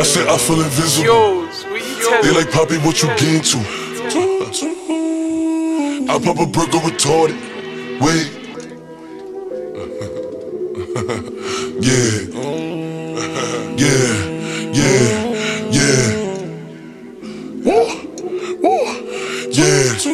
said I feel invisible. Yo, sweet. They like, Poppy, what you get into? I pop a brick or retarded. Wait. Yeah. Yeah. Woo. Yeah.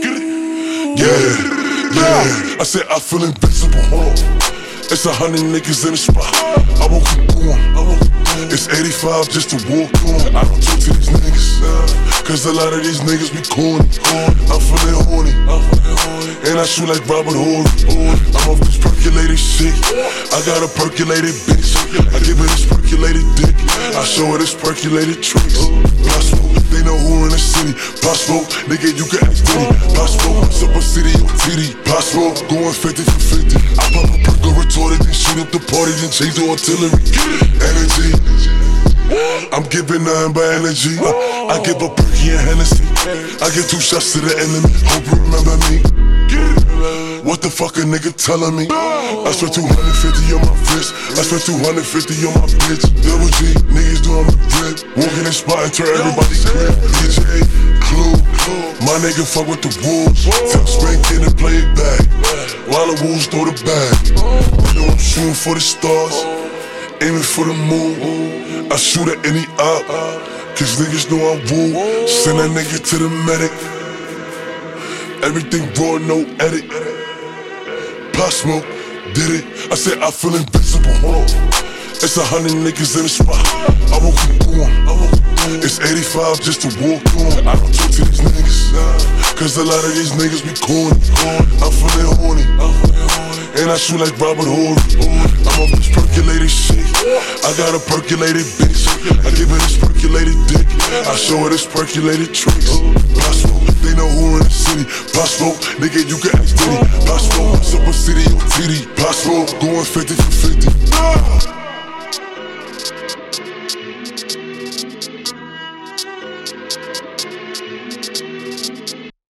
Yeah. I said I feel invincible. It's 100 niggas in the spot. I won't keep going. It's 85 just to walk on. I don't talk to these niggas, cause a lot of these niggas be corny. I'm feeling horny, and I shoot like Robert Horry. I'm off this percolated shit. I got a percolated bitch. I give her this percolated dick. I show her this percolated tricks. Possible, they know who in the city. Possible, nigga, you can ask Diddy. Possible, Super City or TD. Possible, going 50 for 50. I pop a perk or retorted, then shoot up the party, then change the artillery. Energy, I'm giving nothing but energy. I give a Perky and Hennessy. I give 2 shots to the enemy. Hope you remember me. What the fuck a nigga telling me? I spent 250 on my wrist. I spent 250 on my bitch. Double G, niggas doing the grip. Walking in spot and turn everybody crib. DJ, Clue, my nigga fuck with the wolves. Tell Spank in and play it back, while the wolves throw the bag. You know I'm shooting for the stars, aiming for the moon. I shoot at any op, cause niggas know I woo. Send that nigga to the medic. Everything raw, no edit. Pop Smoke, did it. I said I feel invincible. It's 100 niggas in the spot. I won't keep going. It's 85 just to walk on. I don't talk to these niggas, cause a lot of these niggas be corny. I'm feeling horny, and I shoot like Robert Horry. I'm off this percolated shit. I got a percolated bitch. I give her this percolated dick. I show her this percolated tricks. Possible, they know who in the city. Possible, nigga, you can ask Diddy. Possible, Super City or TD. Possible, going 50 for 50.